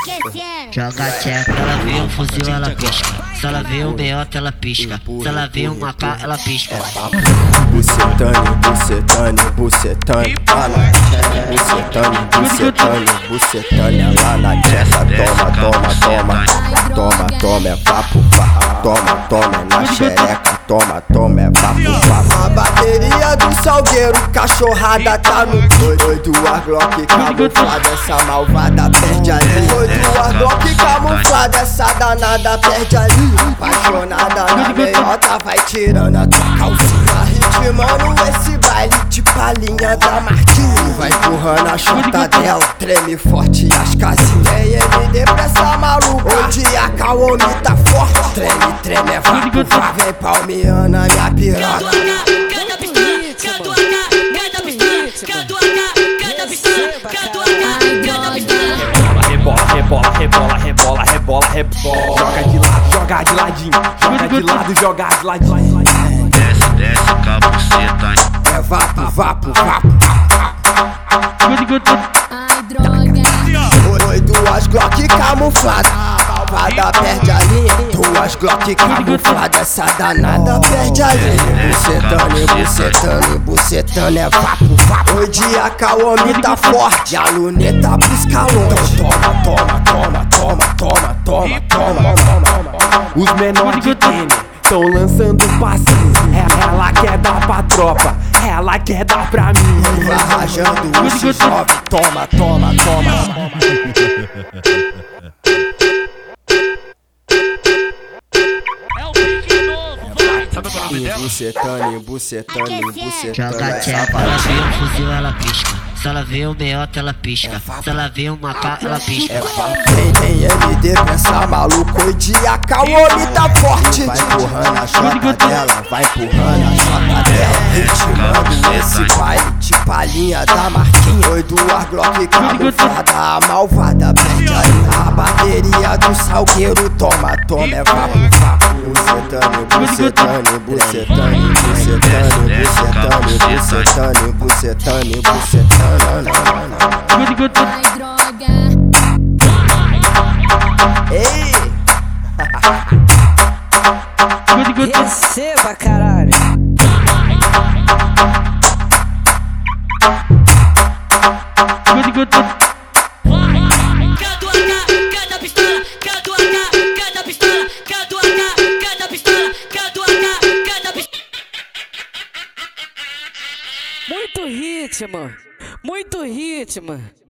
Joga tcheca, ela vê um fuzil, ela pisca. Se ela vê um meiota, ela pisca. Se ela vê um AK, ela pisca. Bucetane, bucetane, bucetane, bucetane, bucetane, bucetane, lá na tcheca. Toma, é papo, toma, é na xereca. Toma, é papo. A bateria do Salgueiro, cachorrada tá no doido. A Glock camuflada, essa malvada perde ali. Doido, a Glock camuflada, essa danada perde ali. Apaixonada na meiota, vai tirando a tua calcinha. Ritmando esse baile de palhinha da Marquinhos. Vai empurrando a chota dela, treme forte as casinhas. MD pra essa maluca, onde a Kaomi tá forte. Treme, é vapo, vem palmeando a minha piroca. Rebola. Joga de ladinho, joga de ladinho. Desce com a buceta. É vapo. Ai, droga. Duas Glock camufladas, malvada perde a linha. Duas Glock camufladas, essa danada perde a linha. Bucetane, é vapo. Hoje a Kaomi tá forte, a luneta pisca longe. Toma. Os menores de tênis tão lançando passinho. Ela quer dar pra tropa, ela quer dar pra mim. Vai rajando o X9, toma. Bucetane. Joga tcheca, ela vê um fuzil, ela pisca. Se ela vê um meiota, ela pisca. Se ela vê um AK, ela pisca. Tem MD pra essa maluca, hoje a Kaomi tá forte. Vai empurrando a chota dela, ritmando esse baile de palhinha da Marquinhos. Doido, a Glock camuflada, a malvada perde ali. A bateria do Salgueiro, toma, é vapo. Bucetane. Ai, droga. Ei! Receba, caralho. Muito ritmo.